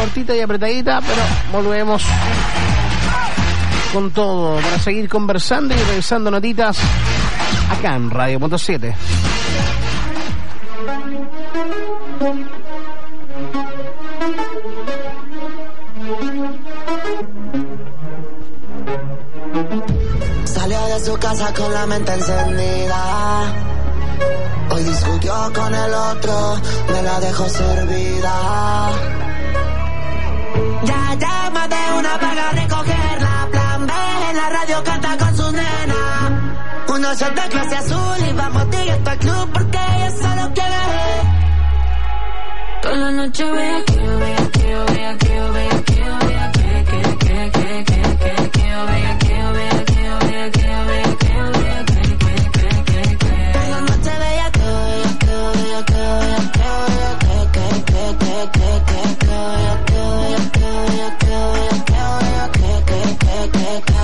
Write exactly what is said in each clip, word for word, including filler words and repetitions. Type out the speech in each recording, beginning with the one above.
cortita y apretadita, pero volvemos con todo para seguir conversando y revisando notitas acá en Radio Punto siete. Salió de su casa con la mente encendida. Hoy discutió con el otro, me la dejó servida. Ya llama de una para recogerla. Plan B en la radio canta con su nena. Uno shot de clase azul y vamos directo al club porque ella solo quiere. Toda la noche ve aquí, ve aquí, ve aquí, ve aquí, ve aquí, que, que, que, que, que, que, ve aquí, ve aquí, ve aquí, ve aquí, ve aquí, que, que, que, que. Toda la noche ve aquí, ve aquí, ve aquí, ve aquí, que, que, que, que, que, que, ve aquí, ve aquí, ve aquí, ve aquí, que, que, que, que.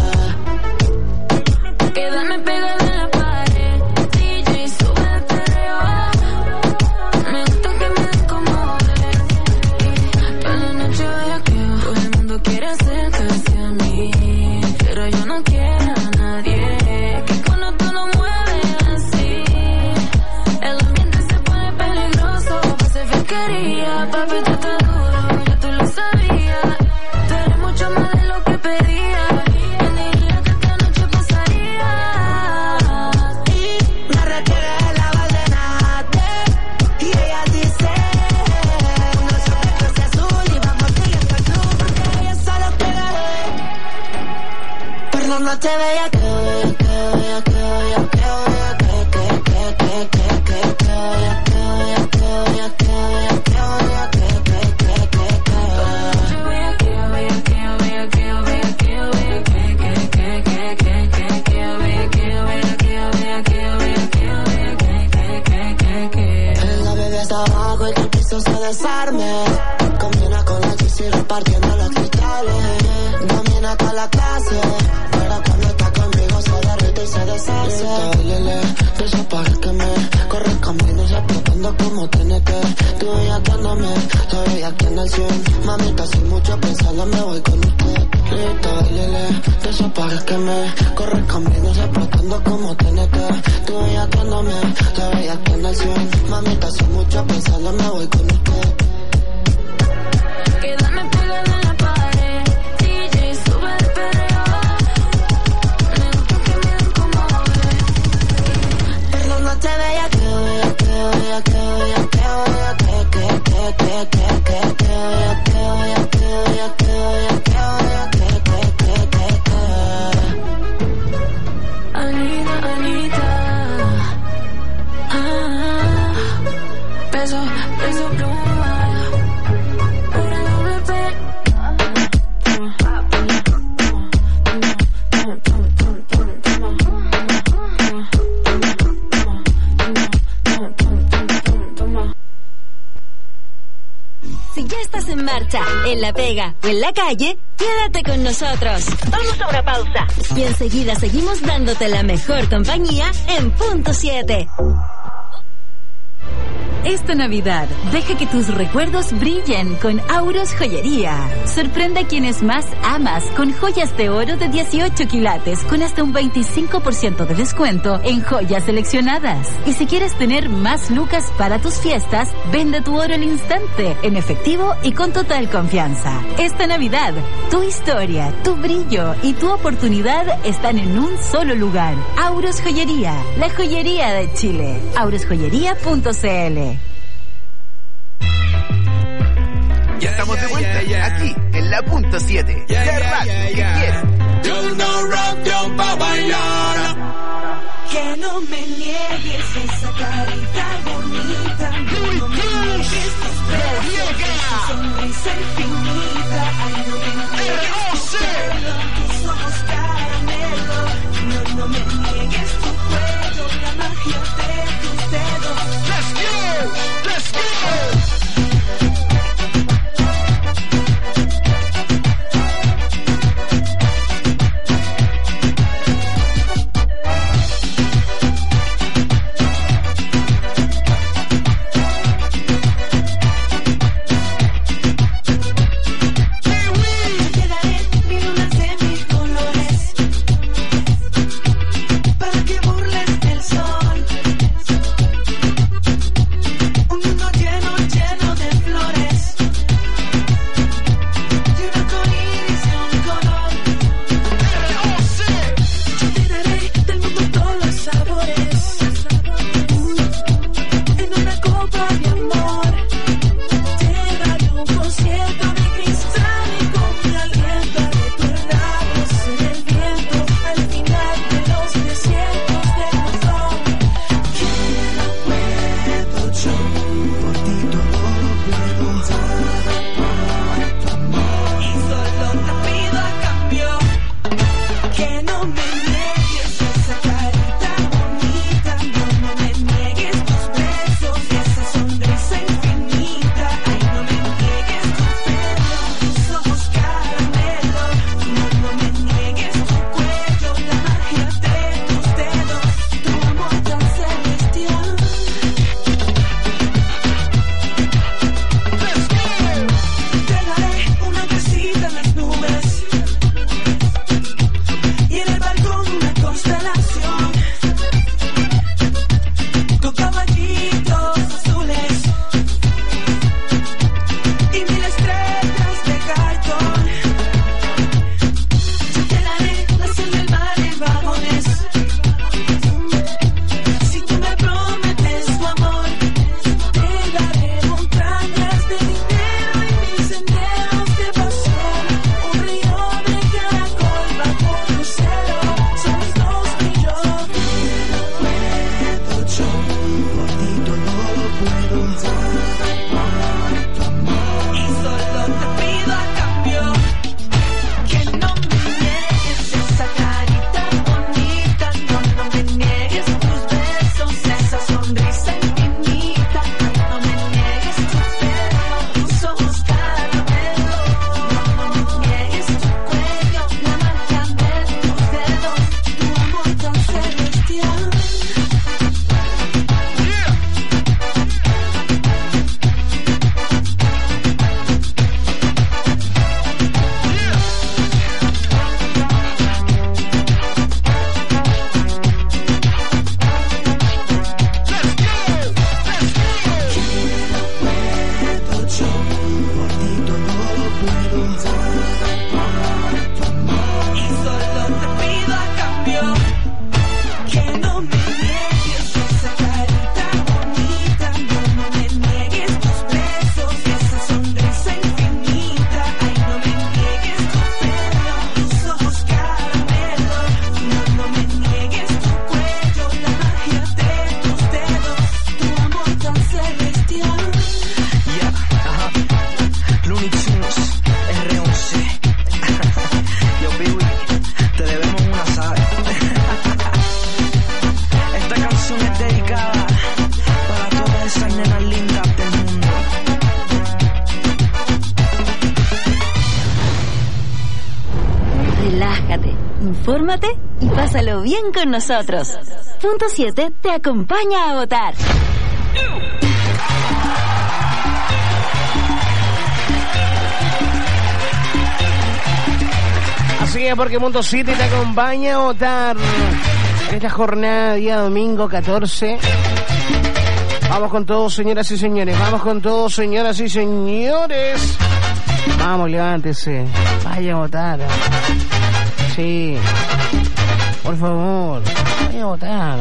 Quédame pegada en la pared, D J sube el perreo. Me gusta que me den como toda la noche voy a que todo el mundo quiere acercarse a mí, pero yo no quiero a nadie. Que cuando tú no mueves así, el ambiente se pone peligroso. Pase fiscalía, papi, tú estás duro, ya tú lo sabías. Tú eres mucho más de lo que pedía. ¿Quién diría que esta noche pasaría? Y me requiere la valdenate y ella dice uno se ve clase azul y vamos directo al club porque ella solo quiere. Pero no te veía que veía que veía que veía que veía que que que que que que que veía que veía que veía que veía que veía que que que que que yo veía que veía que veía que veía que veía que que que que que que yo veía que veía que veía que veía que veía que que que que la bebé está abajo y que el piso se desarme. Combina con la G C repartiendo los cristales. Domina toda la clase, pero cuando está conmigo se derrite y se deshace. Lele, de esos pajes que me corre camino, se explotando como tiene que. Tú bellaqueándome, te bellaqueando al cien. Mamita, sin mucho pensarlo me voy con usted. Lita, lele, de esos pajes que me corre camino, se explotando como tiene que. Tú bellaqueándome, te bellaqueando al cien. Mamita, sin mucho pensarlo me voy con usted. Quédame pegada en la pared, D J sube el perreo. Me gusta que me den como bebé. Pero no te veía que veía que veía que veía que veía que que que que que que que veía que veía que veía que veía que veía que que que que que. Anita, Anita, ah, peso, peso pluma. Si ya estás en marcha, en la pega o en la calle, quédate con nosotros. Vamos a una pausa y enseguida seguimos dándote la mejor compañía en Punto siete. Esta Navidad, deja que tus recuerdos brillen con Auros Joyería. Sorprende a quienes más amas con joyas de oro de dieciocho quilates con hasta un veinticinco por ciento de descuento en joyas seleccionadas. Y si quieres tener más lucas para tus fiestas, vende tu oro al instante, en efectivo y con total confianza. Esta Navidad, tu historia, tu brillo y tu oportunidad están en un solo lugar. Auros Joyería, la joyería de Chile. auros joyería punto c l. Ya estamos de vuelta, yeah, yeah, yeah. Aquí en la Punto siete, yeah, la radio yeah, yeah, que yeah. quieres. Yo no rock pa' bailar. Que no me niegues esa carita bonita. No me niegues tus besos, esa sonrisa infinita. Ay, no me niegues tu pelo, tus ojos caramelo. No, no me niegues tu cuello, la magia de tus dedos. Let's go, let's go. infórmate y pásalo bien con nosotros. Punto siete te acompaña a votar. Así es, porque Punto siete te acompaña a votar en esta jornada, día domingo catorce. Vamos con todo, señoras y señores. Vamos con todo, señoras y señores. Vamos, levántese. Vaya a votar. Sí. Por favor. Vaya a votar.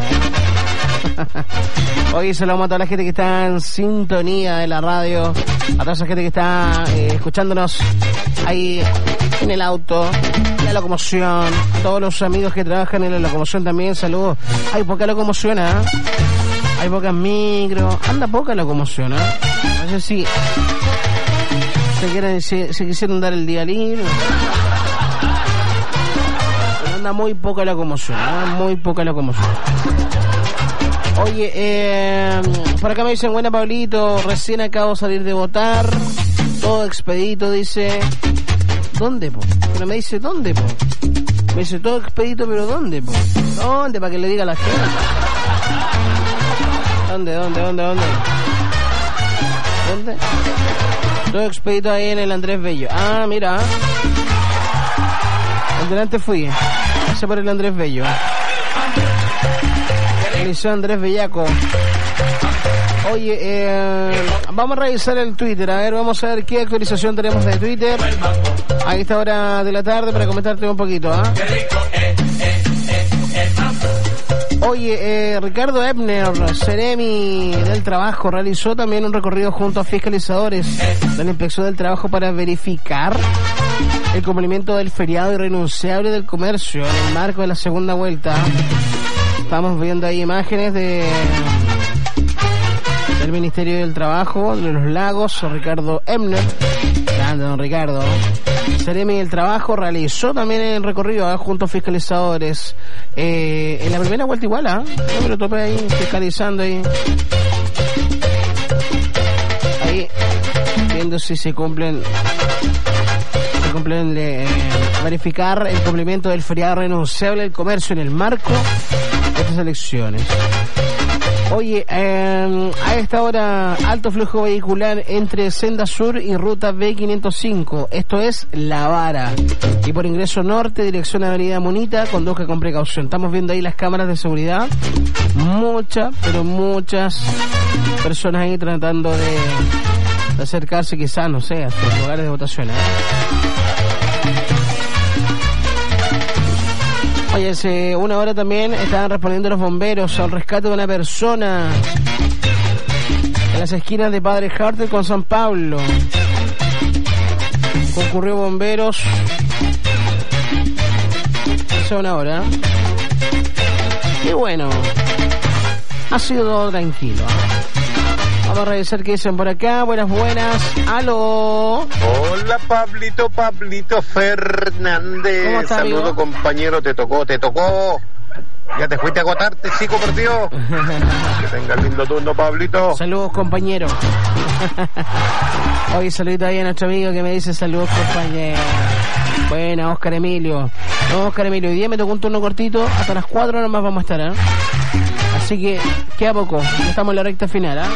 Hoy saludamos a toda la gente que está en sintonía de la radio. A toda esa gente que está eh, escuchándonos ahí en el auto, en la locomoción. A todos los amigos que trabajan en la locomoción también, saludos. Hay poca locomoción, ¿eh? Hay pocas micro, anda poca locomoción, ¿eh? No sé si se, quieren, se, se quisieron dar el día libre. Pero anda muy poca locomoción, ¿eh? Muy poca locomoción. Oye, eh, por acá me dicen, buena Pablito, recién acabo de salir de votar, todo expedito, dice. ¿Dónde, po? Pero me dice, ¿dónde, po? Me dice, todo expedito, pero ¿dónde, po? ¿Dónde? Para que le diga a la gente. ¿Dónde, dónde, dónde, dónde? ¿Dónde? Todo expedito ahí en el Andrés Bello. Ah, mira. El delante fui. Ese por el Andrés Bello. El Liceo Andrés Bellaco. Oye, eh, vamos a revisar el Twitter. A ver, vamos a ver qué actualización tenemos de Twitter a esta hora de la tarde para comentarte un poquito, ¿ah? ¿eh? Oye, eh, Ricardo Ebner, Seremi del Trabajo, realizó también un recorrido junto a fiscalizadores de la Inspección del Trabajo para verificar el cumplimiento del feriado irrenunciable del comercio en el marco de la segunda vuelta. Estamos viendo ahí imágenes de del Ministerio del Trabajo de los Lagos. Ricardo Ebner, grande don Ricardo. Seremi del Trabajo realizó también el recorrido ¿eh? junto a fiscalizadores eh, en la primera vuelta igual, ¿ah? ¿eh? Yo me lo topé ahí fiscalizando ahí ahí viendo si se cumplen se cumplen de eh, verificar el cumplimiento del feriado renunciable del comercio en el marco de estas elecciones. Oye, eh, a esta hora, alto flujo vehicular entre Senda Sur y Ruta B quinientos cinco. Esto es La Vara. Y por ingreso norte, dirección Avenida Monita, conduzca con precaución. Estamos viendo ahí las cámaras de seguridad. Muchas, pero muchas personas ahí tratando de, de acercarse quizás, no sé, a sus lugares de votación, ¿eh? Oye, hace una hora también estaban respondiendo los bomberos al rescate de una persona en las esquinas de Padre Harter con San Pablo. Concurrió bomberos hace una hora. Y bueno, ha sido todo tranquilo. Vamos a revisar qué dicen por acá. Buenas, buenas. ¡Aló! Hola, Pablito, Pablito Fernández. ¿Cómo estás, saludo, amigo? compañero. Te tocó, te tocó. Ya te fuiste a acotarte, chico, perdió. Que tengas lindo turno, Pablito. Saludos, compañero. Hoy saludito ahí a nuestro amigo que me dice saludos, compañero. Buena, Oscar Emilio. No, Oscar Emilio, hoy día me tocó un turno cortito. Hasta las cuatro horas más vamos a estar, ¿eh? Así que queda poco. Ya estamos en la recta final, ¿eh?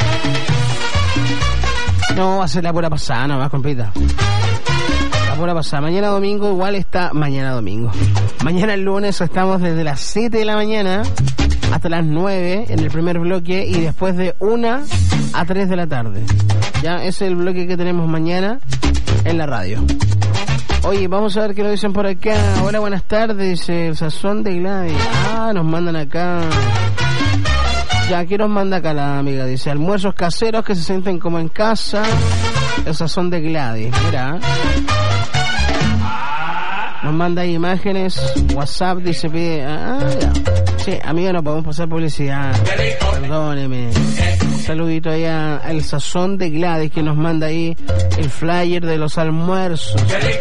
No, va a ser la pura pasada, no más, compita. La pura pasada. Mañana domingo igual está... Mañana domingo. Mañana el lunes estamos desde las siete de la mañana hasta las nueve en el primer bloque y después de una a tres de la tarde. Ya, ese es el bloque que tenemos mañana en la radio. Oye, vamos a ver qué nos dicen por acá. Hola, buenas tardes, dice el Sazón de Gladys. Ah, nos mandan acá. Ya, aquí nos manda acá la amiga, dice almuerzos caseros que se sienten como en casa. El Sazón de Gladys, mira. Nos manda ahí imágenes, WhatsApp, dice, pide... Ah, ya. Sí, amiga, no podemos pasar publicidad. Perdóneme. Un saludito ahí a El Sazón de Gladys que nos manda ahí el flyer de los almuerzos.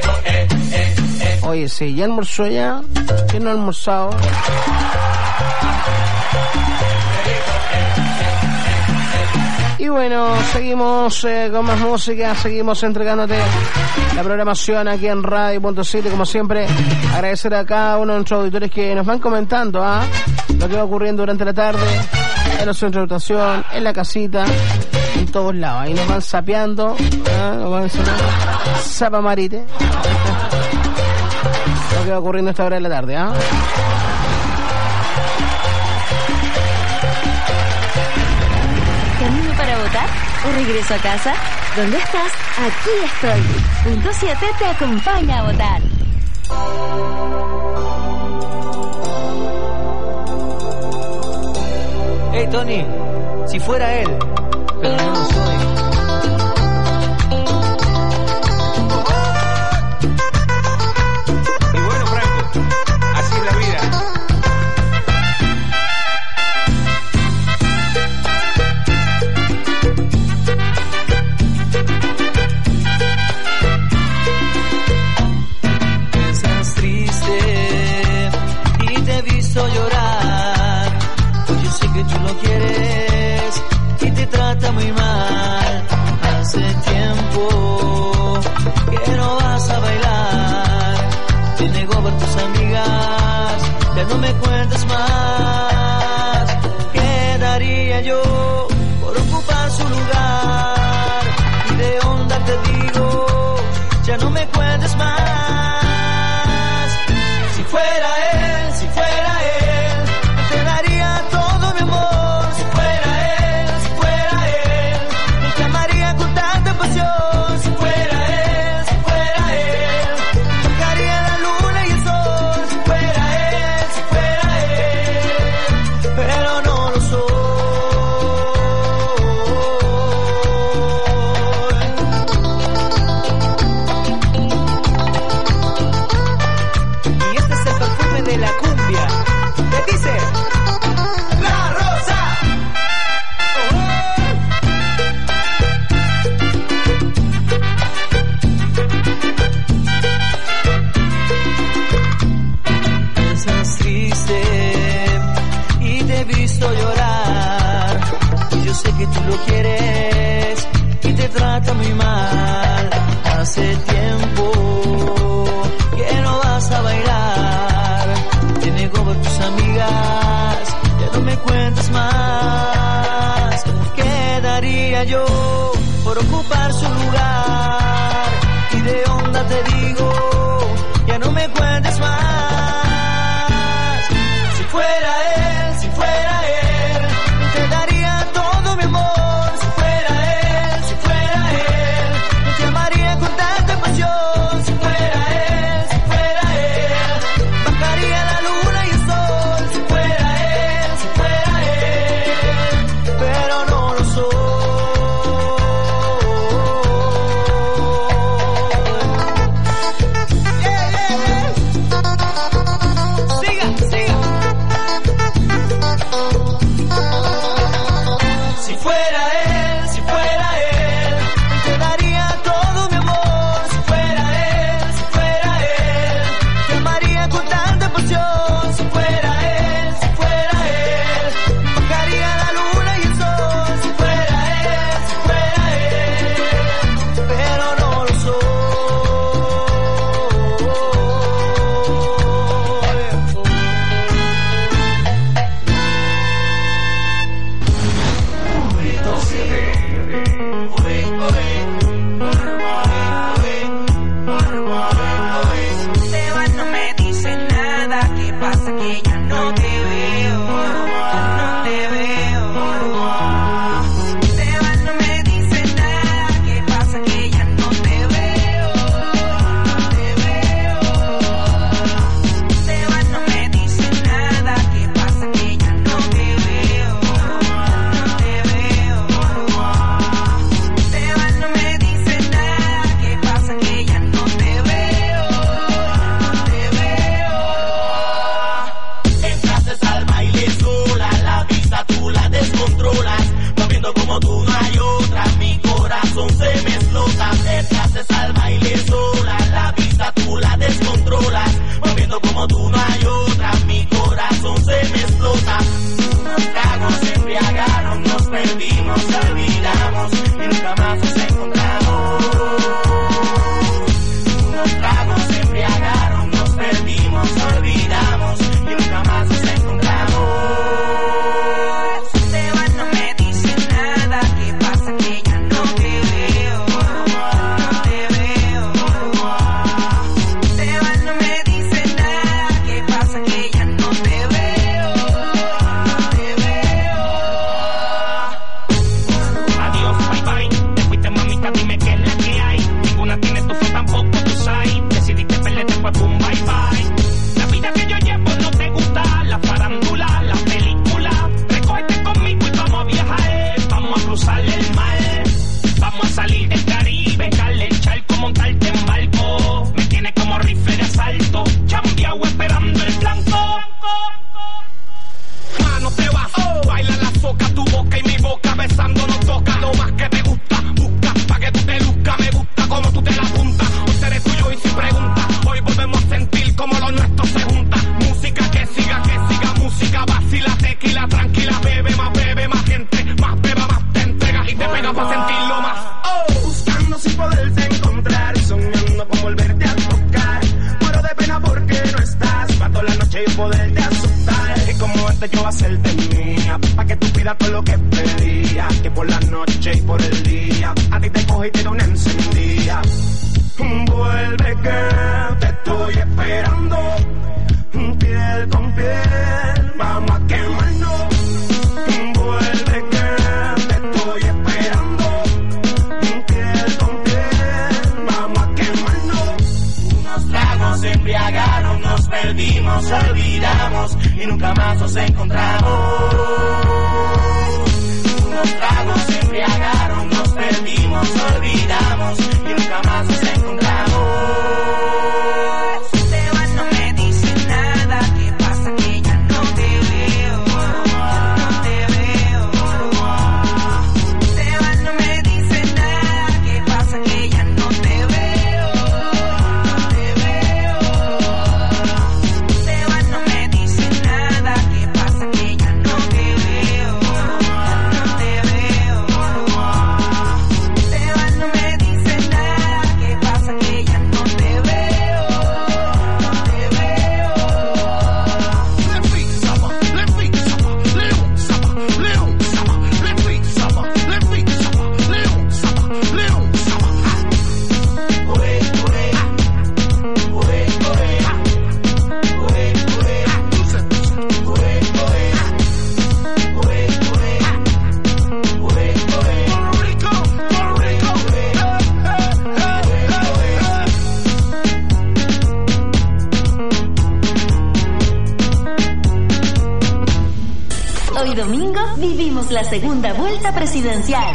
Oye, sí, ¿ya almorzó ya? ¿Quién no ha almorzado? Y bueno, seguimos eh, con más música, seguimos entregándote la programación aquí en Radio Punto siete, como siempre. Agradecer a cada uno de nuestros auditores que nos van comentando ¿ah? lo que va ocurriendo durante la tarde, en los centros de rotación, en la casita, en todos lados. Ahí nos van sapeando, ¿ah? nos van sapeando, zapa marite, lo que va ocurriendo a esta hora de la tarde. ¿ah? ¿Camino para votar o regreso a casa? ¿Dónde estás? Aquí estoy. Punto siete te acompaña a votar. Hey Tony, si fuera él, pero no lo soy. Y bueno, Franco, así es la vida. Estás triste y te he visto llorar, pues yo sé que tú lo quieres y te trata muy mal. Hace tiempo que no vas a bailar, te negó ver tus amigas, ya no me cuentes más. ¿Qué daría yo por ocupar su lugar? Y de onda te digo, ya no me cuentes más. Si fuera él, si fuera él, te daría todo mi amor. Si fuera él, si fuera él, te amaría con tanta pasión. Si fuera él, si fuera él, tocaría la luna y el sol. Si fuera él, si fuera él, pero no lo soy. Y este es el perfume de la cumbia. ¿Qué dice? La rosa. Estás triste y te he visto llorar, y yo sé que tú lo quieres y te trata muy mal. Hace tiempo que no vas a bailar, te negó ver tus amigas, ya no me cuentes más. ¿Qué daría yo por ocupar su lugar? Y de onda te digo, ya no me cuentes más. Si fuera él, si fuera él, te daría todo mi amor. Si fuera él, si fuera él, te amaría con tanta pasión. lo más que te gusta. Busca pa' que tú te luzcas, me gusta como tú te la apuntas. Hoy seré tuyo y sin pregunta, hoy volvemos a sentir como lo nuestro se junta. Música que siga, que siga, música vacila, tequila, tranquila, bebe más, bebe más gente, más beba, más te entregas y te pegas pa' sentirlo más. Oh, buscando sin poderte encontrar y soñando con volverte a tocar. Muero de pena porque no estás, pa' toda la noche y poderte asustar. Y como antes yo hacerte mía, pa' que tú pidas todo lo que pedía, que por la noche y por el día a ti te coge y te da una encendida. Vuelve que te estoy esperando, piel con piel, vamos a quemarnos. Vuelve que te estoy esperando, piel con piel, vamos a quemarnos. Unos tragos se embriagaron, nos perdimos, olvidamos y nunca más nos encontramos. Unos tragos se embriagaron, nos perdimos, olvidamos y nunca más nos encontramos. Te vas, no me dices nada, ¿qué pasa? Que ya no te veo, no te veo. Te vas, no me dices nada, ¿qué pasa? Que ya no te veo, no te veo. Te vas, no me dices nada, ¿qué pasa? Que ya no te veo, no te veo. Te vas, no me dices nada, ¿qué pasa? Que ya no te veo, no te veo. Hoy domingo vivimos la segunda vuelta presidencial.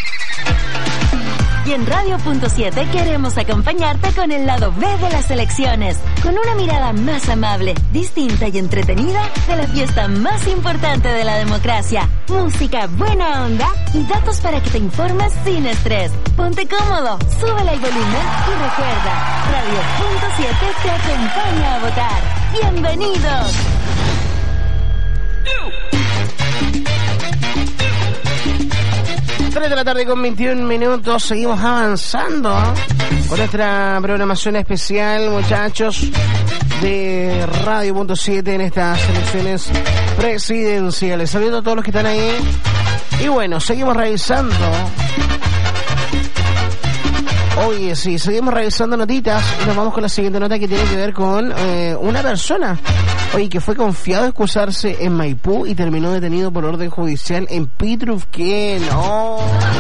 Y en Radio Punto siete queremos acompañarte con el lado B de las elecciones, con una mirada más amable, distinta y entretenida de la fiesta más importante de la democracia. Música, buena onda y datos para que te informes sin estrés. Ponte cómodo, súbele el volumen y recuerda, Radio Punto siete te acompaña a votar. ¡Bienvenidos! tres de la tarde con veintiún minutos, seguimos avanzando con nuestra programación especial, muchachos, de Radio Punto siete en estas elecciones presidenciales. Saludos a todos los que están ahí. Y bueno, seguimos revisando. Oye, sí, seguimos revisando notitas y nos vamos con la siguiente nota que tiene que ver con eh, una persona, oye, que fue confiado a excusarse en Maipú y terminó detenido por orden judicial en Pitrufquén. ¡Oh!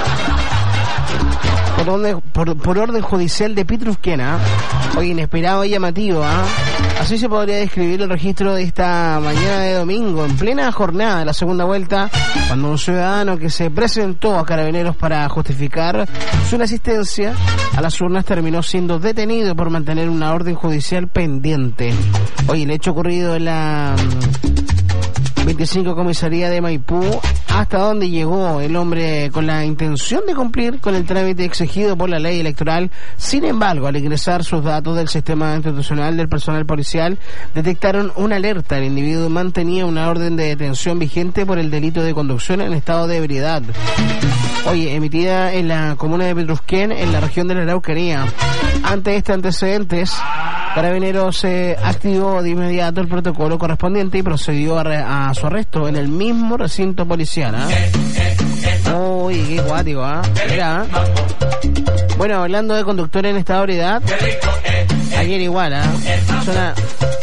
Por orden, por, por orden judicial de Pitrufquén, ¿ah? Oye, inesperado y llamativo, ¿ah? Así se podría describir el registro de esta mañana de domingo, en plena jornada de la segunda vuelta, cuando un ciudadano que se presentó a Carabineros para justificar su inasistencia a las urnas terminó siendo detenido por mantener una orden judicial pendiente. Hoy el hecho ocurrido en la veinticinco comisaría de Maipú, hasta donde llegó el hombre con la intención de cumplir con el trámite exigido por la ley electoral. Sin embargo, al ingresar sus datos del sistema institucional del personal policial, detectaron una alerta. El individuo mantenía una orden de detención vigente por el delito de conducción en estado de ebriedad, oye, emitida en la comuna de Pitrufquén, en la región de la Araucanía. Ante estos antecedentes, Carabineros se eh, activó de inmediato el protocolo correspondiente y procedió a, re, a su arresto en el mismo recinto policial. ¿eh? Uy, qué cuático, ¿ah? ¿eh? Mira, ¿eh? Bueno, hablando de conductor en estado de ebriedad, ayer igual, ¿ah? ¿eh? Una,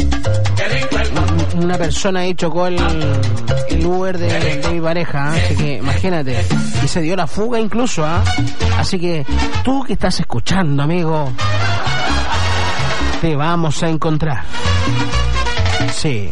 una persona ahí chocó el, el Uber de, de mi pareja, ¿eh? Así que imagínate, y se dio la fuga incluso, ¿ah? ¿eh? Así que tú que estás escuchando, amigo, te vamos a encontrar. Sí.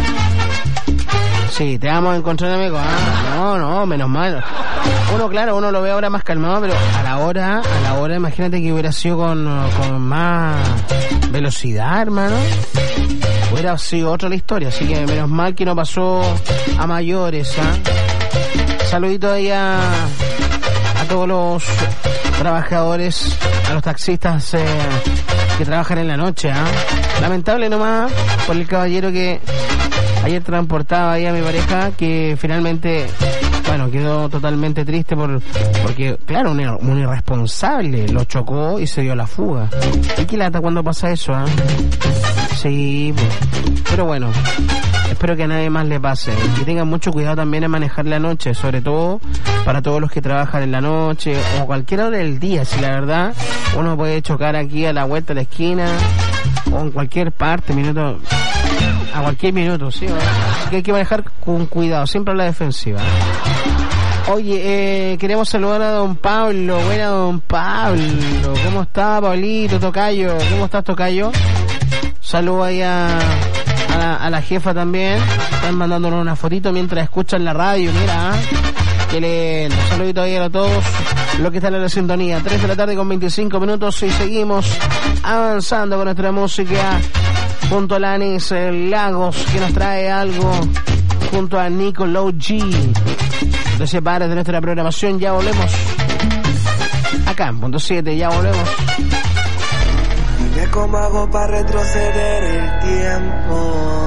Sí, te vamos a encontrar, amigo. ¿Ah? No, no, menos mal. Uno, claro, uno lo ve ahora más calmado, pero a la hora, a la hora, imagínate que hubiera sido con, con más velocidad, hermano. Hubiera sido otra la historia, así que menos mal que no pasó a mayores, ¿ah? Saludito ahí a, a todos los trabajadores, a los taxistas eh, que trabajan en la noche. ¿eh? Lamentable nomás por el caballero que ayer transportaba ahí a mi pareja, que finalmente, bueno, quedó totalmente triste por porque, claro, un, un irresponsable lo chocó y se dio la fuga. ¿Y qué lata cuando pasa eso? ¿eh? Sí, pues. Pero bueno, espero que a nadie más le pase. Y tengan mucho cuidado también en manejar la noche, sobre todo para todos los que trabajan en la noche o cualquier hora del día. Si la verdad, uno puede chocar aquí a la vuelta de la esquina o en cualquier parte, minuto, a cualquier minuto, ¿sí? Que hay que manejar con cuidado, siempre a la defensiva. Oye, eh, queremos saludar a don Pablo. Buena, don Pablo. ¿Cómo está, Pablito, tocayo? ¿Cómo estás, tocayo? Saludo ahí a, a, la, a la jefa también. Están mandándonos una fotito mientras escuchan la radio. Mira, ¿eh? Qué lindo. Saludito ahí a todos los que están en la sintonía. tres de la tarde con veinticinco minutos y seguimos avanzando con nuestra música junto a Lanis Lagos, que nos trae algo junto a Nicolo G. No te separes de nuestra programación, ya volvemos. Acá en Punto siete, ya volvemos. Dime cómo hago para retroceder el tiempo.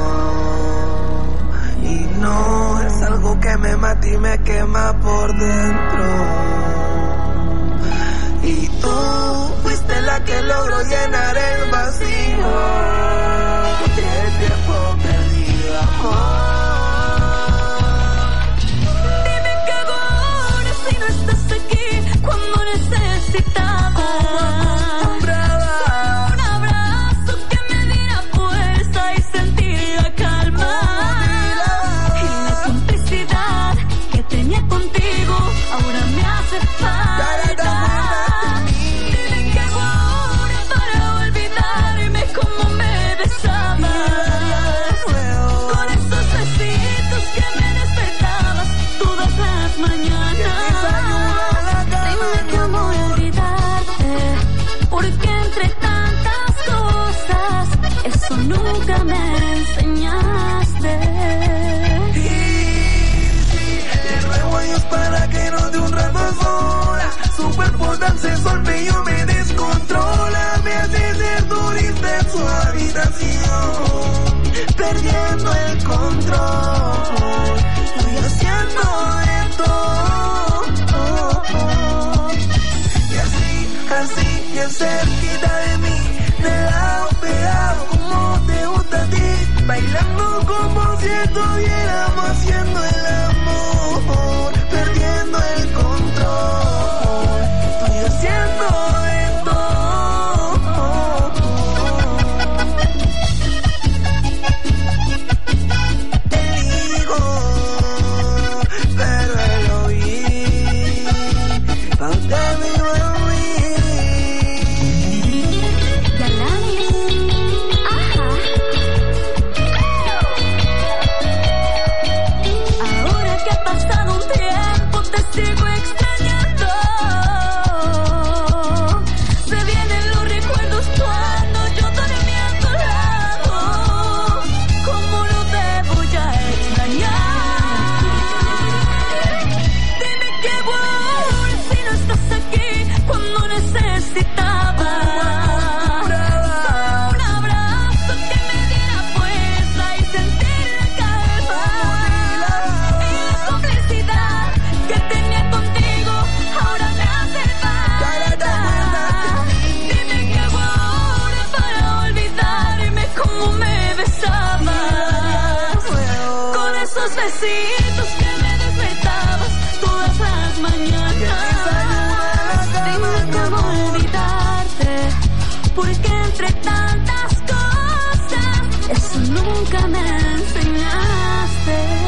Y no es algo que me mata y me quema por dentro. Y tú fuiste la que logró llenar el vacío. El tiempo perdido, amor. Cuando necesitaba un abrazo que me diera fuerza y sentir la calma y la complicidad que tenía contigo ahora me hace falta. Dime qué hago ahora para olvidarme cómo me besabas con esos besitos que me despertabas todas las mañanas. Porque entre tantas cosas, eso nunca me enseñaste. Y sí, le ruego a Dios para que no de un rato sola. Su cuerpo tan sensual, yo me descontrola. Me hace ser turista en su habitación, perdiendo el control. Estoy haciendo de todo. Y así, así, bien cerquita de mí, de lado pegado como te gusta a ti, bailando como si estuviéramos haciendo el amor, perdiendo el control. Estoy haciendo de todo. Te digo, pero él lo vi, pa' usted me iba a sigo extrañando. Se vienen los recuerdos cuando yo dormía a tu lado. ¿Cómo no te voy a extrañar? Dime qué hago ahora si no estás aquí cuando necesitaba un abrazo que me diera fuerza y sentir la calma y la complicidad que tenía contigo ahora me hace falta. Dime qué hago ahora para olvidarme cómo me besabas con esos besitos que me despertabas todas las mañanas. Dime cómo olvidarte, porque entre tantas cosas eso nunca me enseñaste.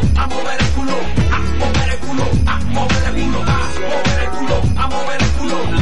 A mover el culo,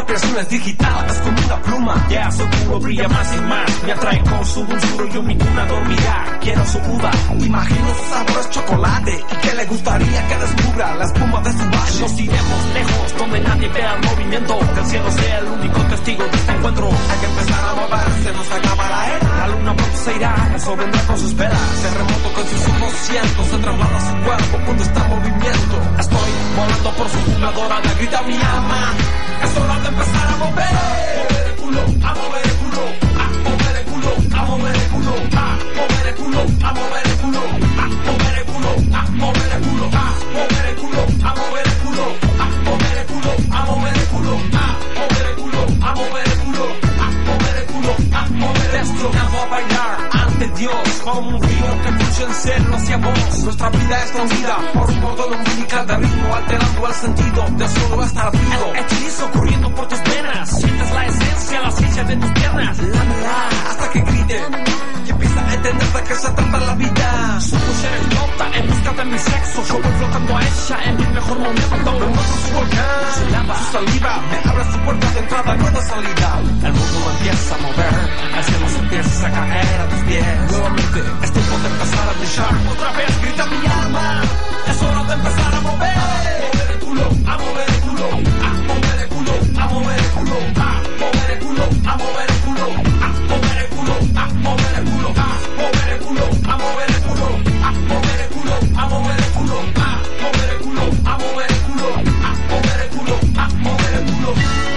La creación es digital, es como una pluma. Ya, yeah, su puro brilla más y más. Me atrae con su dulzura y mi cuna dormirá. Quiero su uva, imagino su sabor es chocolate. Y que le gustaría que descubra la espuma de su valle. Nos iremos lejos, donde nadie vea el movimiento. Que el cielo sea el único testigo de este encuentro. Hay que empezar a moverse, nos acaba la era. La luna pronto se irá, eso vendrá con sus velas. Terremoto con sus ojos cientos, se traslada su cuerpo cuando está en movimiento. Estoy volando por su fundadora, le grita mi alma. Es hora de empezar a mover. Mover el culo, a mover el culo, a mover el culo, a mover el culo, a mover el culo, a mover el culo, a mover el culo, a mover el culo, a mover el culo, a mover el culo, a mover el culo, a mover el culo, a mover el culo, a mover el culo, a mover el culo, a mover el culo. Destinado a bailar ante Dios, como un río que fluye en cielo hacia vos. Nuestra vida es movida por un cordón umbilical de ritmo, alterando el sentido de solo estar vivo. El hechizo corriendo por tus venas, sientes la esencia, la ciencia de tus piernas. Lámela hasta que grite y empieza a entender de qué se trata la vida. Su mujer explota en busca de mi sexo. Yo voy flotando a ella en mi mejor momento. Me muestro su volcán, su lava, su saliva me abre su puerta de entrada, no de salida. El mundo empieza a mover, el cielo se empieza a caer a tus pies. Nuevamente es tiempo de empezar a brillar. Otra vez grita mi alma, es hora de empezar a mover. Mover el culo, a mover el culo, a mover el culo, a mover el culo, a mover el culo, a mover el culo, a mover el culo, a mover el culo, a mover el culo, a mover el culo, a mover el culo, a mover el culo, a mover el culo, a mover el culo, a mover el culo, a mover el culo.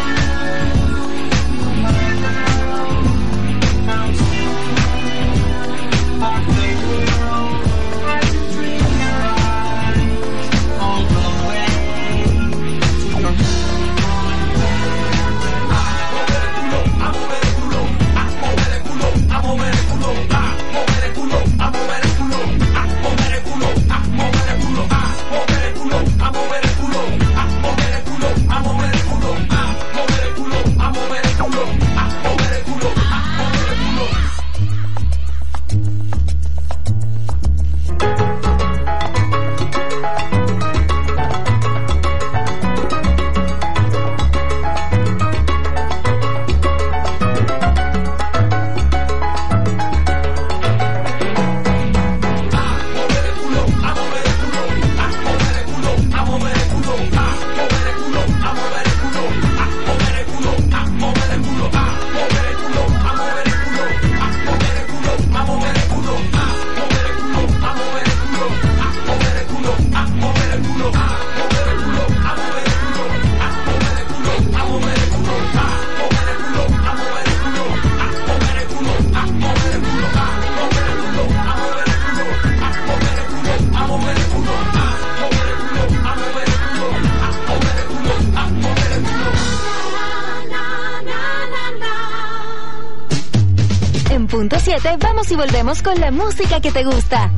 Vamos y volvemos con la música que te gusta.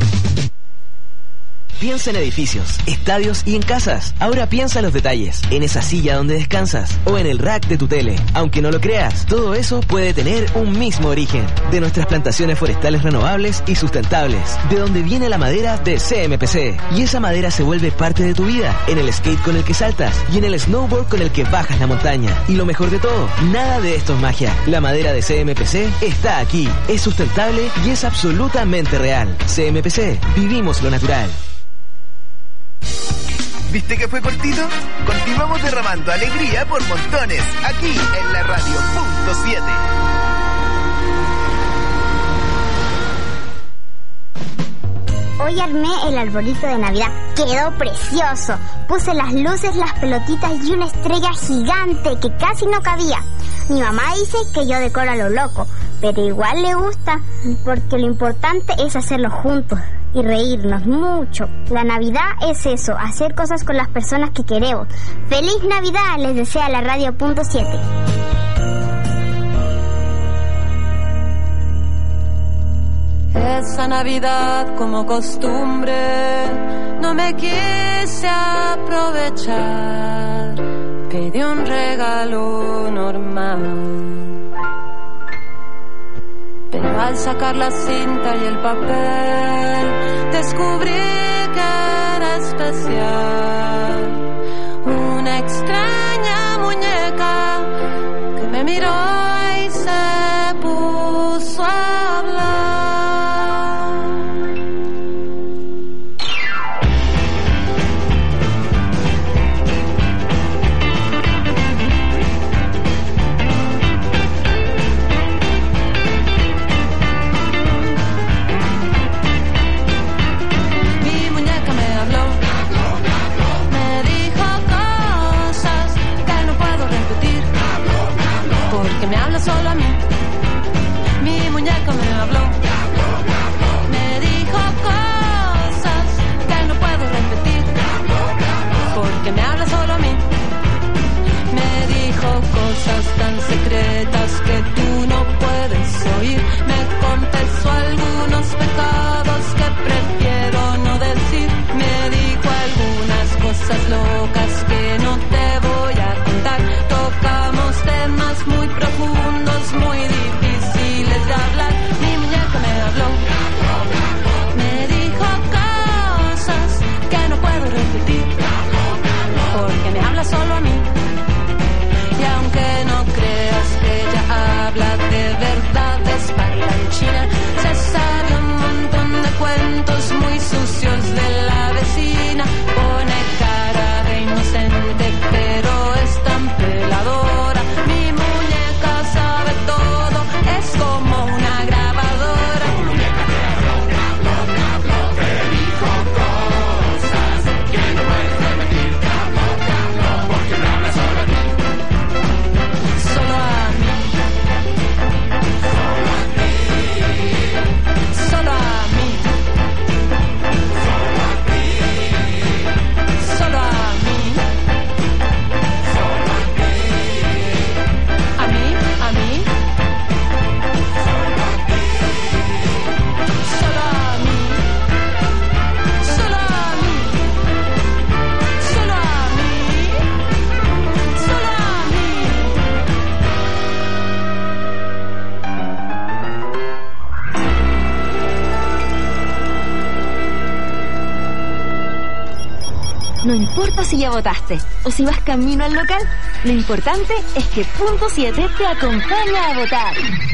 Piensa en edificios, estadios y en casas. Ahora piensa en los detalles, en esa silla donde descansas o en el rack de tu tele. Aunque no lo creas, todo eso puede tener un mismo origen. De nuestras plantaciones forestales renovables y sustentables. De donde viene la madera de C M P C. Y esa madera se vuelve parte de tu vida. En el skate con el que saltas y en el snowboard con el que bajas la montaña. Y lo mejor de todo, nada de esto es magia. La madera de C M P C está aquí. Es sustentable y es absolutamente real. C M P C, vivimos lo natural. ¿Viste que fue cortito? Continuamos derramando alegría por montones, aquí en la radio punto siete. Hoy armé el arbolito de Navidad. Quedó precioso. Puse las luces, las pelotitas y una estrella gigante que casi no cabía. Mi mamá dice que yo decoro a lo loco, pero igual le gusta, porque lo importante es hacerlo juntos y reírnos mucho. La Navidad es eso, hacer cosas con las personas que queremos. ¡Feliz Navidad! Les desea la radio punto siete. Esa Navidad, como costumbre, no me quise aprovechar. Pedí un regalo normal, pero al sacar la cinta y el papel, descubrí que era especial. Una extraña muñeca Me miró y se puso a hablar. Mi muñeca me habló, me dijo cosas que no puedo repetir, porque me habla solo a mí. Mi muñeca me habló, me dijo cosas que no puedo repetir, porque me habla solo a mí. Me dijo cosas tan secretas que tú no puedes oír. Me confesó algunos pecados que prefiero no decir. Me dijo algunas cosas locas que no te voy a contar. Tocamos temas muy profundos, muy difíciles de hablar. Mi muñeca me habló, me dijo cosas que no puedo repetir, porque me habla solo a mí. Y aunque no creas que ella habla de verdades parlanchina, se sabe un montón de cuentos muy sucios de la vecina. Pone cara de inocente, pero es tan peladora. Mi muñeca sabe todo, es como una grabadora. Tu muñeca te habló, te habló, te habló, te dijo cosas que no puedes repetir. Te habló, te habló, porque me habla solo a ti. Solo a mí, solo a ti, solo a mí, solo a ti, solo a mí, solo a ti, a mí, a mí, solo a ti, solo a mí, solo a mí, solo a mí, solo a mí. No importa si ya votaste o si vas camino al local, lo importante es que Punto siete te acompaña a votar.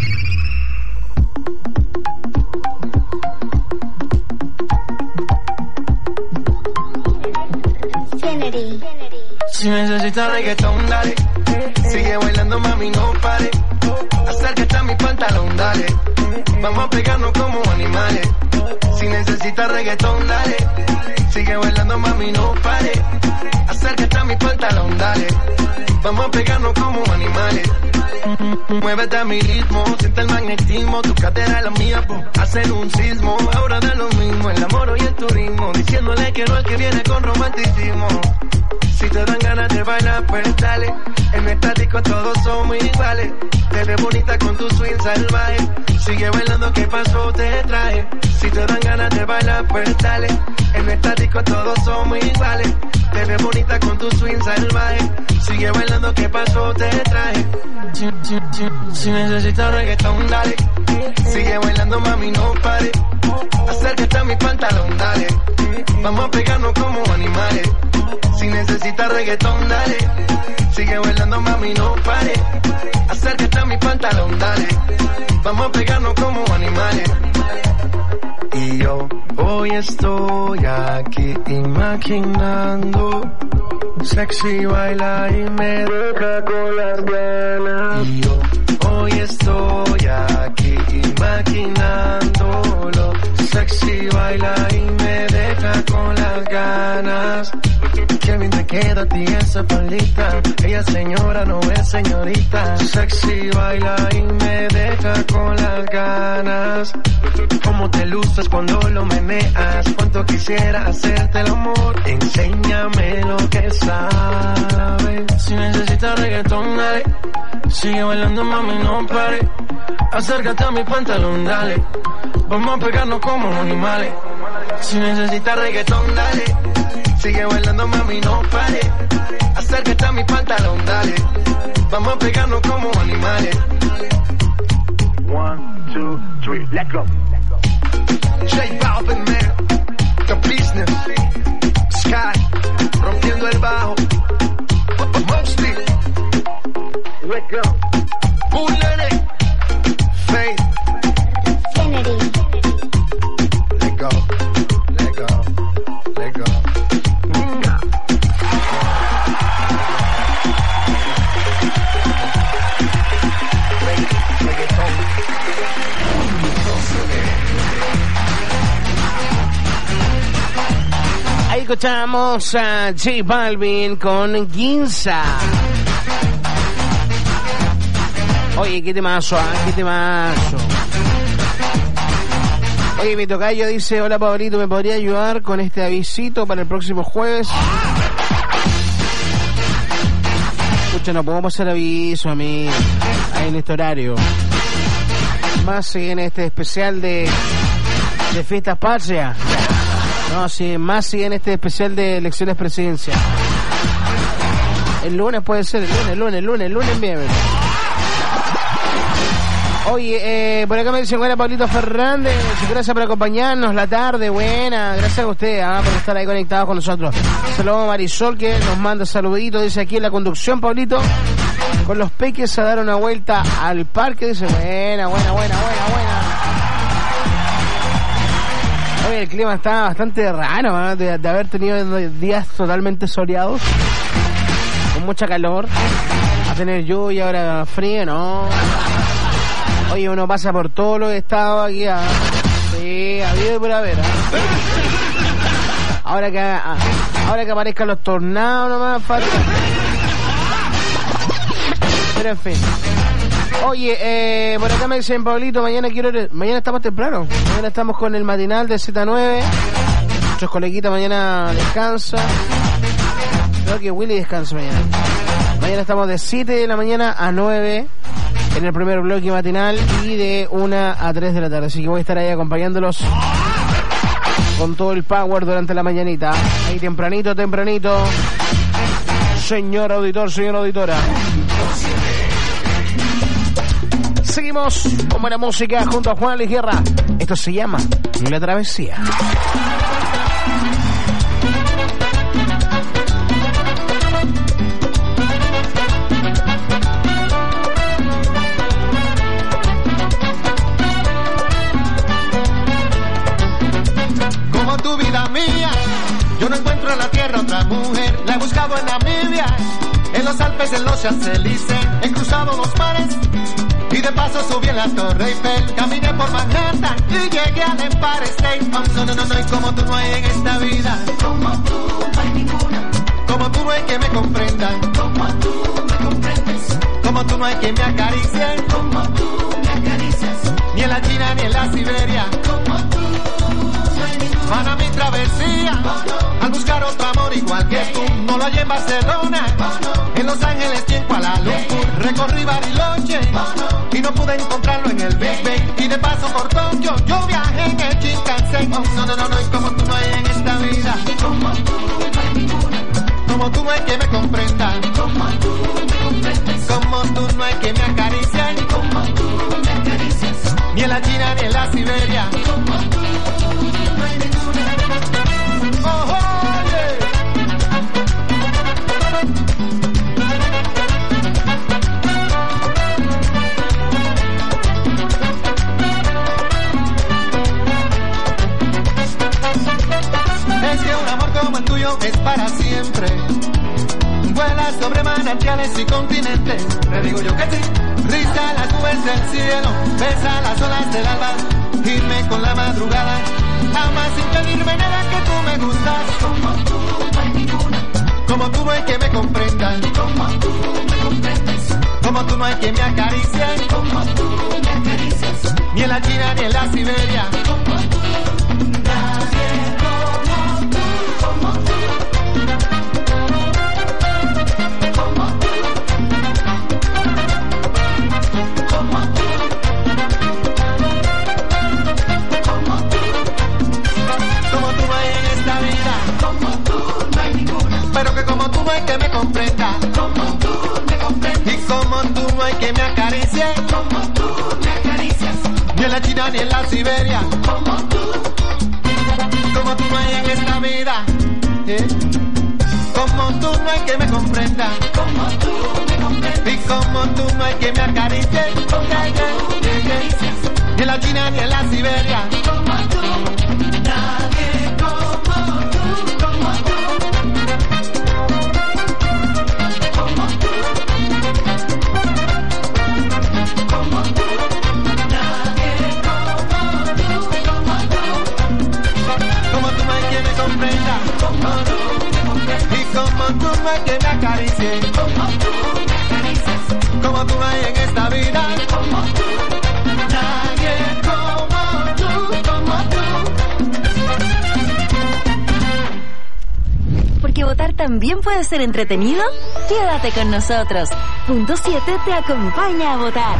Kennedy. Si necesitas reggaetón, dale. Sigue bailando, mami, no pare. Acércate a mi pantalón, dale. Vamos a pegarnos como animales. Si necesitas reggaetón, dale. Sigue bailando, mami, no pare. Acércate a mi pantalón, dale. Vamos a pegarnos como animales. Muévete a mi ritmo, siente el magnetismo. Tu cadera es la mía, po, hacen un sismo. Ahora da lo mismo, el amor y el turismo. Diciéndole que no es que viene con romanticismo. Si te dan ganas de bailar, pues dale. En esta disco todos somos iguales. Te ves bonita con tu swing salvaje. Sigue bailando, ¿qué pasó? Te traje. Si te dan ganas de bailar, pues dale. En esta disco todos somos iguales. Te ves bonita con tu swing salvaje. Sigue bailando, ¿qué pasó? Te traje. Si, si, si, si necesitas reggaetón, dale. Sigue bailando, mami, no pare. Acércate a mi pantalón, dale. Vamos a pegarnos como animales. Si necesitas reggaetón, dale. Sigue bailando, mami, no pare. Acércate a mi pantalón, dale. Vamos a pegarnos como animales. Y yo hoy estoy aquí imaginando. Sexy baila y me deja con las ganas. Y yo hoy estoy aquí imaginándolo. Sexy baila y me deja con las ganas. Qué bien te queda a ti esa faldita. Ella señora no es señorita. Sexy baila y me deja con las ganas. Cómo te luces cuando lo meneas. Cuánto quisiera hacerte el amor. Enséñame lo que sabes. Si necesitas reggaetón, dale. Sigue bailando, mami, no pare. Acércate a mi pantalón, dale. Vamos a pegarnos como animales. Si necesitas reggaetón, dale. Sigue bailando, mami, no pare. Acércate a mi pantalón, dale. Vamos a pegarnos como animales. One, two, three, let's go. J Balvin, man. The business. Sky. Rompiendo el bajo. Mostly. Let's go. escuchamos a J Balvin con Ginza. Oye, qué temazo, ¿eh? Qué temazo. Oye, mi tocayo dice: hola Pablito, ¿me podría ayudar con este avisito para el próximo jueves? Escucha, no podemos pasar aviso a mí ahí en este horario. Más si en este especial de, de fiestas patrias. No, sí, más si en este especial de elecciones presidenciales. El lunes puede ser, el lunes, el lunes, el lunes, el lunes bien. Oye, eh, por acá me dicen: buena Pablito Fernández, gracias por acompañarnos la tarde, buena, gracias a usted, ah, por estar ahí conectados con nosotros. Saludos a Marisol, que nos manda saluditos, dice aquí en la conducción, Pablito, con los peques a dar una vuelta al parque, dice: buena, buena, buena, buena, buena. Oye, el clima está bastante raro, ¿eh? de, de haber tenido días totalmente soleados, con mucha calor, a tener lluvia, ahora frío, no. Oye, uno pasa por todos los estados aquí, ¿eh? Sí, ha habido y por haber, ¿eh? Ahora que, ahora que aparezcan los tornados nomás falta. Pero en fin. Oye, eh, por acá me dicen: Pablito, mañana quiero... Mañana estamos temprano. Mañana estamos con el matinal de Z nueve. Nuestros coleguitas mañana descansan. Creo que Willy descansa mañana. Mañana estamos de siete de la mañana a nueve en el primer bloque matinal y de una a tres de la tarde. Así que voy a estar ahí acompañándolos con todo el power durante la mañanita. Ahí tempranito, tempranito. Señor auditor, señora auditora. Seguimos con buena música junto a Juan Luis Guerra. Esto se llama La Travesía. Como tu vida mía, yo no encuentro en la tierra otra mujer. La he buscado en Namibia, en los Alpes, en los Champs-Élysées. He cruzado los mares y de paso subí en la Torre Eiffel. Caminé por Manhattan y llegué al Empire State. Oh, no, no, no, no, y como tú no hay en esta vida. Como tú no hay ninguna. Como tú no hay que me comprenda. Como tú me comprendes. Como tú no hay que me acaricie. Como tú me acaricias. Ni en la China ni en la Siberia. Como tú no hay ninguna. Para mi travesía, oh, no. Al buscar otro amor igual que tú. No lo hallé en Barcelona, oh, no. En Los Ángeles y en Kuala Lumpur. Recorrí Bariloche, oh, no. Y no pude encontrarlo en el Big Bang. Y de paso por Tokio yo viajé en el Shinkansen. Oh, no, no, no, no, y como tú no hay en esta vida. Como tú no hay ninguna. Como tú no hay que me comprenda. Como tú me comprendes. Como tú no hay que me acariciar. Como tú me acaricias. Ni en la China ni en la Siberia. Como tú no hay ninguna. Oh, oh, yeah. Es que un amor como el tuyo es para siempre. Vuela sobre manantiales y continentes. Te digo yo que sí. Risa las nubes del cielo, besa las olas del alba, irme con la madrugada, ama sin pedirme nada, que tú me gustas. Como tú no hay ninguna. Como tú no hay que me comprendan. Como tú me comprendes. Como tú no hay que me acaricien. Como tú me acaricias. Ni en la China ni en la Siberia. Como tú. Nadie como tú. Como tú. Como tú. Como tú. Como tú. Como tú no hay en esta vida. Como tú no hay ninguna. Pero que como tú no hay que me comprenda. Como tú me comprendes. Y como tú no hay que me acaricie. Como tú me acaricias. Ni en la China ni en la Siberia. Como tú. Como tú no hay en esta vida. ¿Eh? Como tú no hay que me comprenda. Como tú me comprendes. Y como tú no hay que me acaricie. Como tú me acaricias. Ni en la China ni en la Siberia. Como tú. Nadie como tú. Como tú. Como tú. Como tú. Nadie como tú. Como tú. Como tú no hay quien me comprenda. Como Y como tú no hay quien me acaricie, como tú me acaricias, como tú no hay en esta vida, como tú, nadie como tú, como tú. Porque votar también puede ser entretenido. Quédate con nosotros. Punto siete te acompaña a votar.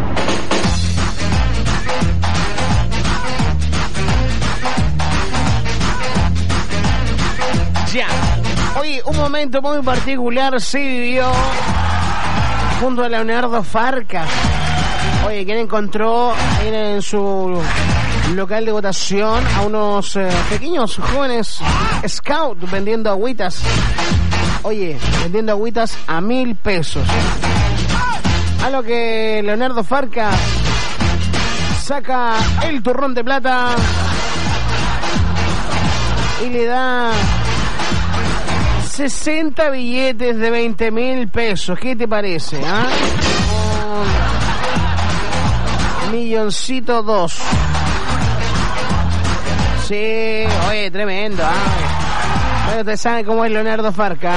Ya. Oye, un momento muy particular se vivió junto a Leonardo Farcas. Oye, quien encontró en su local de votación a unos eh, pequeños jóvenes scout vendiendo agüitas. Oye, vendiendo agüitas a mil pesos. A lo que Leonardo Farcas saca el turrón de plata y le da sesenta billetes de veinte mil pesos. ¿Qué te parece? ¿Ah? Oh, milloncito dos. Sí, oye, tremendo. ¿Ah? Bueno, ustedes saben cómo es Leonardo Farcas.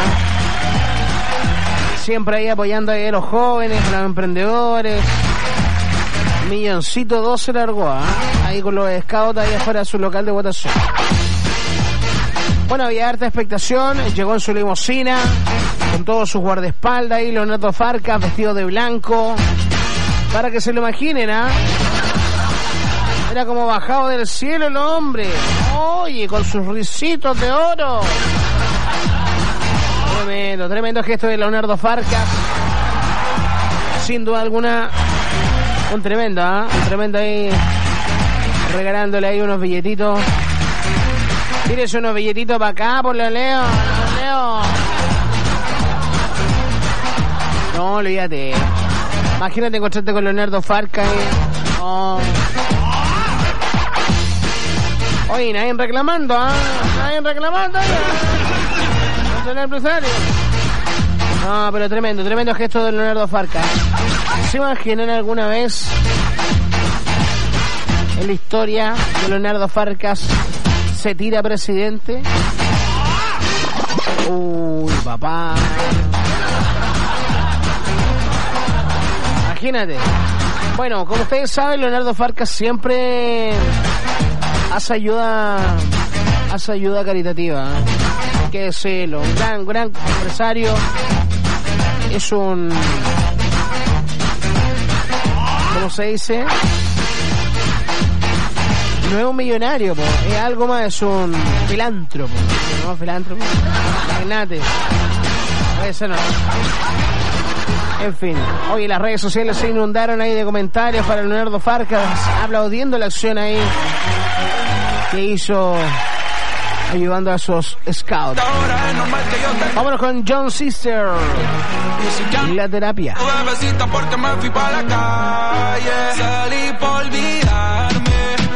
Siempre ahí apoyando ahí a los jóvenes, a los emprendedores. Milloncito dos se largó, ¿ah? Ahí con los scouts ahí afuera de su local de votación. Bueno, había harta expectación, llegó en su limusina, con todos sus guardaespaldas ahí, Leonardo Farcas, vestido de blanco, para que se lo imaginen, ¿ah? Era como bajado del cielo el hombre, oye, con sus risitos de oro. Tremendo, tremendo gesto de Leonardo Farcas, sin duda alguna, un tremendo, ¿ah? Un tremendo ahí, regalándole ahí unos billetitos. Tírese unos billetitos para acá, por lo Leo, Leo. No, olvídate. Imagínate encontrarte con Leonardo Farcas. Oh. Oye, nadie reclamando, ¿ah? ¿eh? Nadie reclamando. No tener empresario. No, pero tremendo, tremendo gesto de Leonardo Farcas. ¿Se imaginan alguna vez en la historia de Leonardo Farcas se tira presidente? Uy, papá. Imagínate. Bueno, como ustedes saben, Leonardo Farcas siempre hace ayuda, hace ayuda caritativa. Hay que decirlo. Un gran, gran empresario. Es un, ¿cómo se dice? No es un millonario, po. Es algo más, es un filántropo. ¿No? Filántropo. Magnate. Eso no. En fin. Hoy las redes sociales se inundaron ahí de comentarios para Leonardo Farcas, aplaudiendo la acción ahí que hizo ayudando a esos scouts. Vámonos con John Sister. La terapia. Porque me fui para la calle. Salí por olvidarme.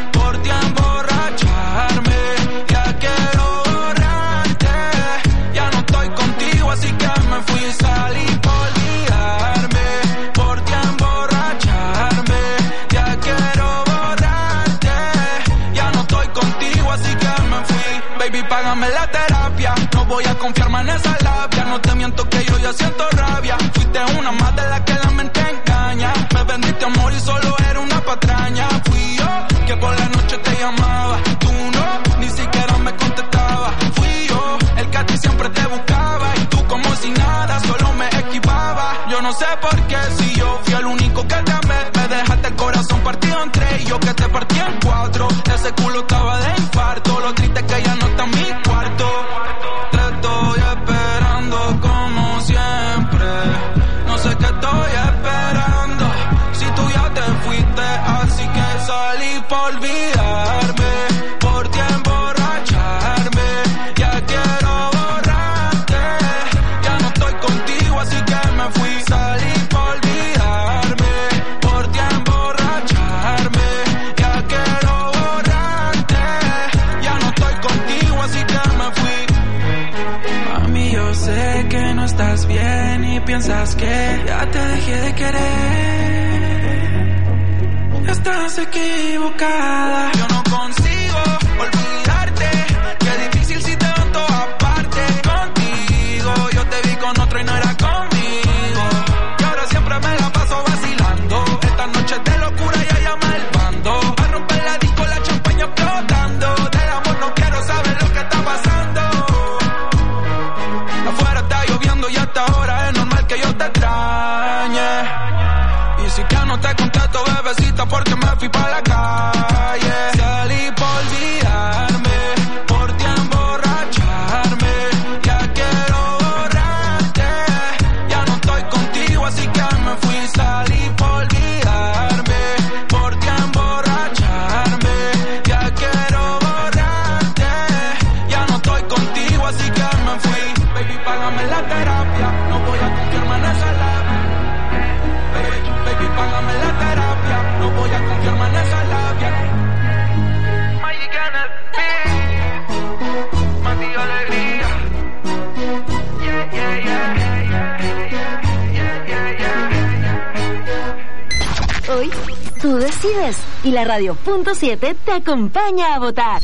Así que me fui y salí por olvidarme, por ti emborracharme, ya quiero borrarte, ya no estoy contigo, así que me fui. Baby, págame la terapia, no voy a confiar más en esa labia, no te miento que yo ya siento rabia, fuiste una más de la que la mente engaña, me vendiste amor y solo era una patraña, fui yo que por la noche te llamaba, tú no, ni siquiera me contestabas, fui yo el que a ti siempre te buscaba, como si nada, solo me esquivaba. Yo no sé por qué, si yo fui el único que te amé, me dejaste el corazón partido en tres y yo que te partí en cuatro. Ese culo estaba de infarto, lo triste es que ya no está en mi cuarto. Te estoy esperando como siempre, no sé qué estoy esperando, si tú ya te fuiste, así que salí por olvidarme, por ti emborracharme, ya quiero así que me fui, salí por olvidarme, por ti emborracharme, ya quiero borrarte, ya no estoy contigo, así que me fui. Mami, yo sé que no estás bien y piensas que ya te dejé de querer, estás equivocada, yo no consigo olvidarte, qué difícil si te dan todas partes. me fui pa' la calle. Salí por olvidarme, por ti emborracharme. Ya quiero borrarte, ya no estoy contigo, así que me fui. Salí por olvidarme, por ti emborracharme. Ya quiero borrarte, ya no estoy contigo, así que me fui. Baby, págame la terapia, no voy a confiarme en esa labia. Baby, baby, págame la terapia, no voy a confiarme en esa labia. Magic en el beat, Mati Alegría. Yeah, yeah, yeah, yeah, yeah, yeah, yeah. Hoy tú decides y la Radio Punto siete te acompaña a votar.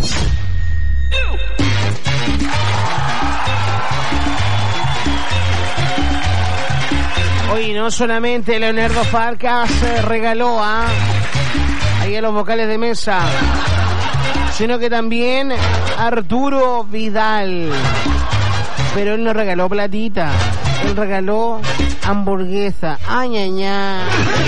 Hoy no solamente Leonardo Farcas se regaló a ahí a los vocales de mesa, sino que también Arturo Vidal. Pero él no regaló platita, él regaló hamburguesa. Ay, ay, ay.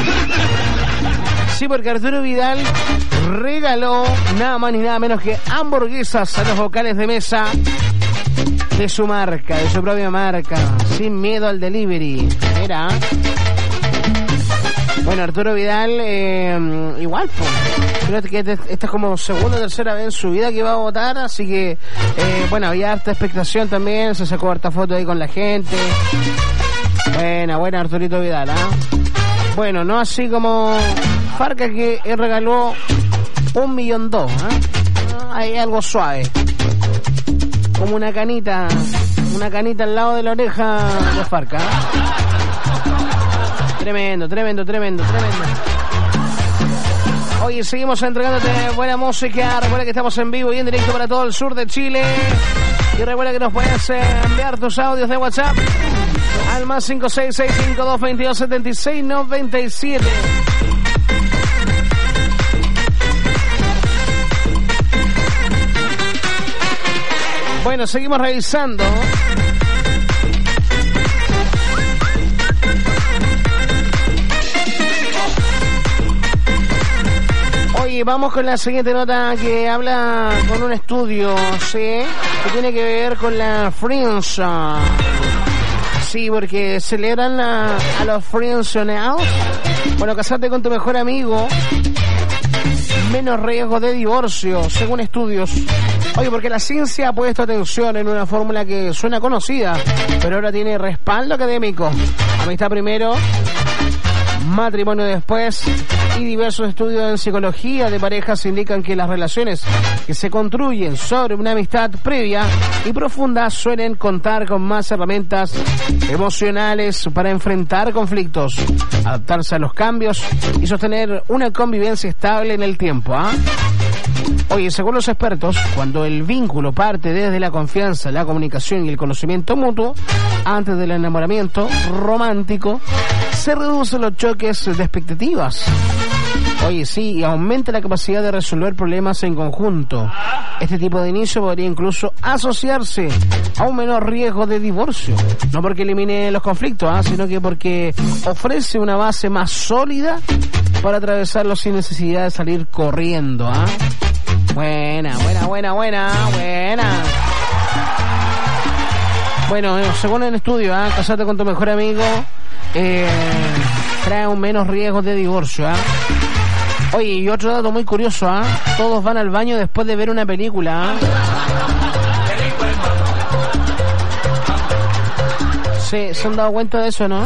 Sí, porque Arturo Vidal regaló nada más ni nada menos que hamburguesas a los vocales de mesa de su marca, de su propia marca, sin miedo al delivery. Mira. Bueno, Arturo Vidal, eh, igual, pues. Creo que esta es como segunda o tercera vez en su vida que va a votar, así que, eh, bueno, había harta expectación también, se sacó harta foto ahí con la gente. Buena, buena Arturito Vidal, ¿ah? ¿eh? Bueno, no así como Farca, que él regaló un millón dos, ¿eh? Hay algo suave. Como una canita, una canita al lado de la oreja de Farca. Tremendo, tremendo, tremendo, tremendo. Oye, seguimos entregándote buena música. Recuerda que estamos en vivo y en directo para todo el sur de Chile. Y recuerda que nos puedes enviar tus audios de WhatsApp al más cinco seis seis cinco dos dos siete seis nueve siete. Bueno, seguimos revisando. Oye, vamos con la siguiente nota que habla con un estudio, ¿sí? Que tiene que ver con la Friends. Sí, porque celebran a, a los Friendsionados. Bueno, casarte con tu mejor amigo, menos riesgo de divorcio, según estudios. Oye, porque la ciencia ha puesto atención en una fórmula que suena conocida, pero ahora tiene respaldo académico. Amistad primero, matrimonio después, y diversos estudios en psicología de parejas indican que las relaciones que se construyen sobre una amistad previa y profunda suelen contar con más herramientas emocionales para enfrentar conflictos, adaptarse a los cambios y sostener una convivencia estable en el tiempo, ¿ah? ¿eh? Oye, según los expertos, cuando el vínculo parte desde la confianza, la comunicación y el conocimiento mutuo, antes del enamoramiento romántico, se reducen los choques de expectativas. Oye, sí, y aumenta la capacidad de resolver problemas en conjunto. Este tipo de inicio podría incluso asociarse a un menor riesgo de divorcio. No porque elimine los conflictos, ¿eh? sino que porque ofrece una base más sólida para atravesarlos sin necesidad de salir corriendo, ¿ah? ¿eh? Buena, buena, buena, buena, buena. Bueno, según el estudio, ¿eh? casarte con tu mejor amigo eh, trae un menos riesgo de divorcio, ¿eh? Oye, y otro dato muy curioso, ¿ah? ¿eh? Todos van al baño después de ver una película, ¿eh? Sí, ¿se han dado cuenta de eso, no?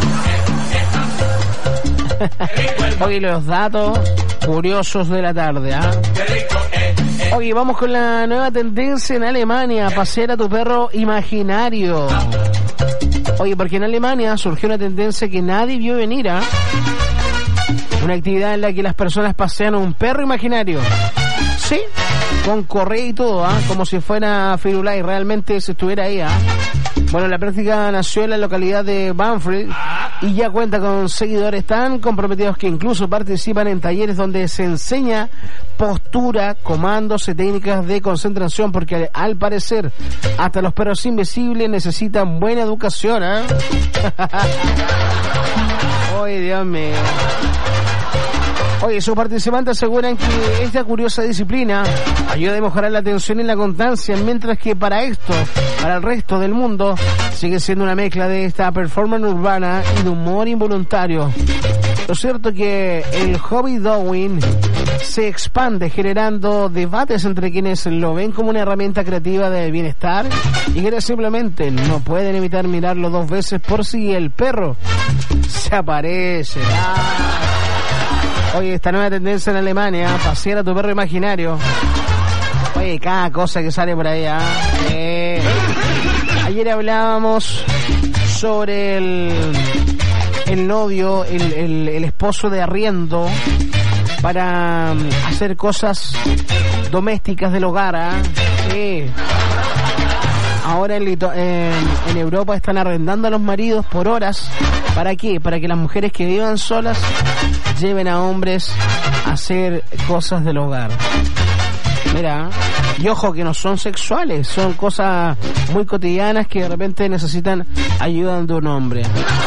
Oye, los datos curiosos de la tarde, ¿ah? ¿eh? Oye, vamos con la nueva tendencia en Alemania, pasear a tu perro imaginario. Oye, porque en Alemania surgió una tendencia que nadie vio venir, ¿ah? ¿eh? Una actividad en la que las personas pasean a un perro imaginario. Sí, con correa y todo, ¿ah? ¿eh? Como si fuera Firulais, realmente si estuviera ahí, ¿ah? ¿eh? Bueno, la práctica nació en la localidad de Banfield y ya cuenta con seguidores tan comprometidos que incluso participan en talleres donde se enseña postura, comandos y técnicas de concentración, porque al parecer hasta los perros invisibles necesitan buena educación, ¿eh? ¡Ay, Dios mío! Oye, sus participantes aseguran que esta curiosa disciplina ayuda a mejorar la atención y la constancia, mientras que para esto, para el resto del mundo, sigue siendo una mezcla de esta performance urbana y de humor involuntario. Lo cierto es que el hobby Darwin se expande generando debates entre quienes lo ven como una herramienta creativa de bienestar y quienes simplemente no pueden evitar mirarlo dos veces por si el perro se aparece. Ah. Oye, esta nueva tendencia en Alemania, pasear a tu perro imaginario. Oye, cada cosa que sale por ahí, ¿eh? Eh. Ayer hablábamos sobre el, el novio, el, el, el esposo de arriendo para um, hacer cosas domésticas del hogar, ¿eh? Sí. Ahora en, Lito- en, en Europa están arrendando a los maridos por horas. ¿Para qué? Para que las mujeres que vivan solas lleven a hombres a hacer cosas del hogar. Mira, y ojo que no son sexuales, son cosas muy cotidianas que de repente necesitan ayuda de un hombre.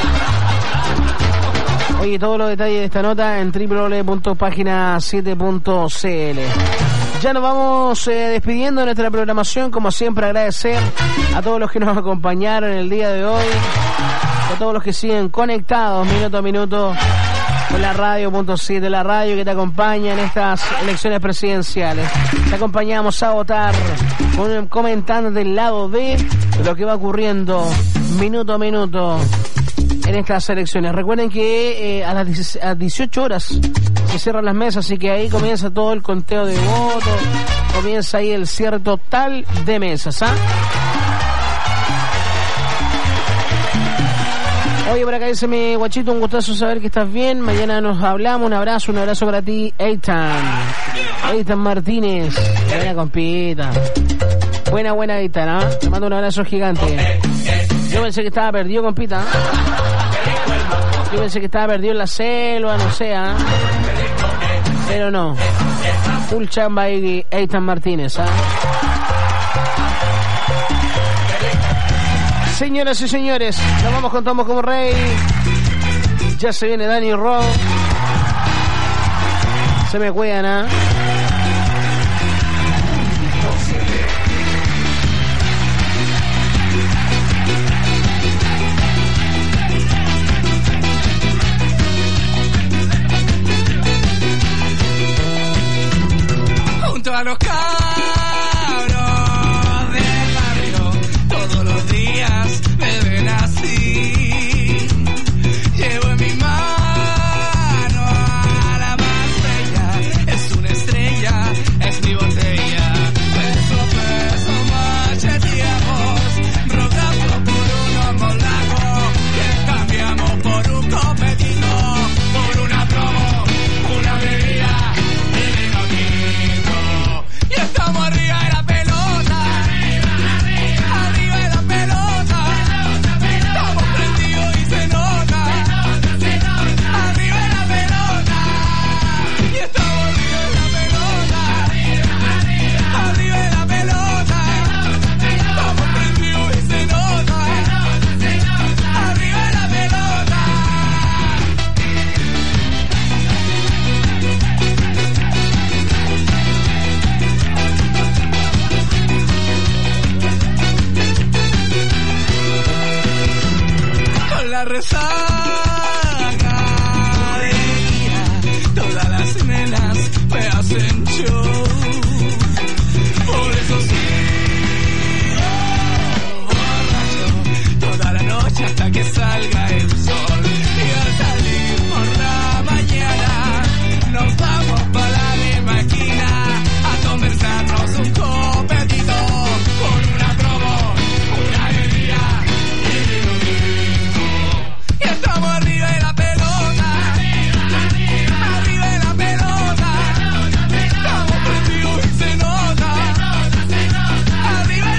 Oye, todos los detalles de esta nota en doble u doble u doble u punto página siete punto c l. Ya nos vamos eh, despidiendo de nuestra programación. Como siempre, agradecer a todos los que nos acompañaron el día de hoy, a todos los que siguen conectados minuto a minuto con la radio punto siete, la radio que te acompaña en estas elecciones presidenciales. Te acompañamos a votar con, comentando del lado B de lo que va ocurriendo minuto a minuto en estas elecciones. Recuerden que eh, a las dieciocho horas se cierran las mesas, así que ahí comienza todo el conteo de votos, comienza ahí el cierre total de mesas, ¿ah? Oye, por acá dice mi guachito, un gustazo saber que estás bien. Mañana nos hablamos, un abrazo, un abrazo para ti, Eitan. Eitan Martínez, buena compita. Buena, buena Eitan, ¿ah? Te mando un abrazo gigante. Yo pensé que estaba perdido, compita. Yo pensé que estaba perdido en la selva, no sé, ¿ah? Pero no. Full chamba ahí, Eitan Martínez, ¿ah? Señoras y señores, nos vamos con Tomo como Rey. Ya se viene Dani Rowe. Se me cuidan, ¿ah? Junto a los cabros del barrio, todos los días me ven así. Llevo en mi mano a la más bella, es una estrella, es mi botella. Peso, peso, macheteamos, rogando por un homolago, que cambiamos por un copetito, por una promo, una bebida y vino tinto. Y estamos arriba de la pelota, arriba, arriba de la pelota, estamos prendidos y se nota, arriba de la pelota, y estamos arriba de la pelota, arriba de la pelota, estamos prendidos y se nota, arriba de la pelota. Con la rezada